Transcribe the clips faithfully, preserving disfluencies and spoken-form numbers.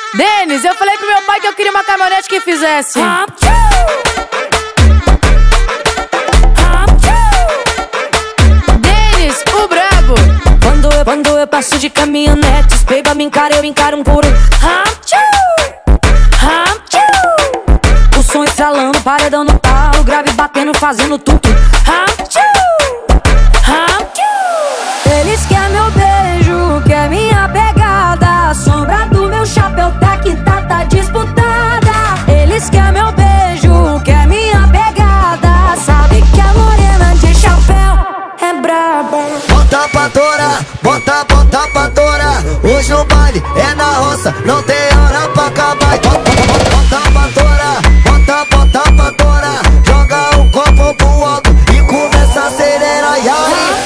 Denis, eu falei pro meu pai que eu queria uma caminhonete que fizesse Denis, o brabo. Quando eu, quando eu passo de caminhonetes, baby, me encara, eu encaro um por um. O som estralando, paredão no talo, grave batendo, fazendo tudo. Eles querem meu beijo, quer minha pegada. A sombra do meu chapéu tá que tá, tá disputada. Eles querem meu beijo, quer minha pegada. Sabe que a morena de chapéu é braba. Bota pra torar, bota, bota pra torar. Hoje o baile é na roça, não tem hora pra acabar. Bota, bota pra torar, bota, bota pra torar. Joga o copo pro alto e começa a acelerar. E aí?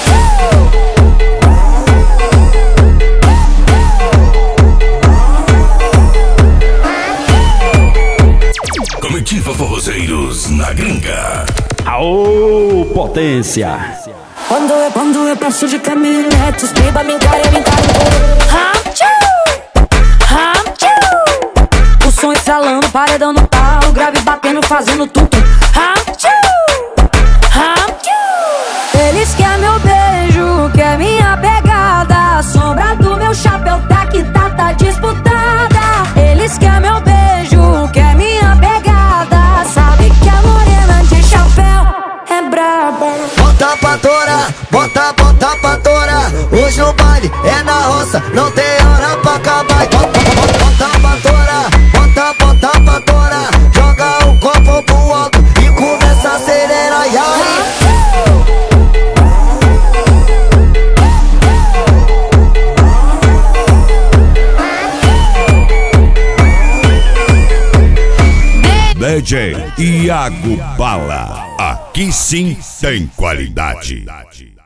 Comitiva Forrozeiros na gringa. Aô, potência! Quando eu, quando eu passo de caminhonetes, baby, me encara, eu encaro um por um. O som estralando, paredão no talo, grave batendo, fazendo tudo. Eles querem meu beijo, quer minha pegada. A sombra do meu chapéu tá que tá, tá disputada. Eles querem meu beijo, quer minha pegada. Sabe que a morena de chapéu é braba. Bota pra torar, bota, bota pra torar. Hoje o baile é na roça, não tem hora pra acabar. Bota, bota pra torar, bota, bota pra torar. Joga o copo pro alto e começa a acelerar. E aí? D J Iago Bala. Aqui sim tem qualidade.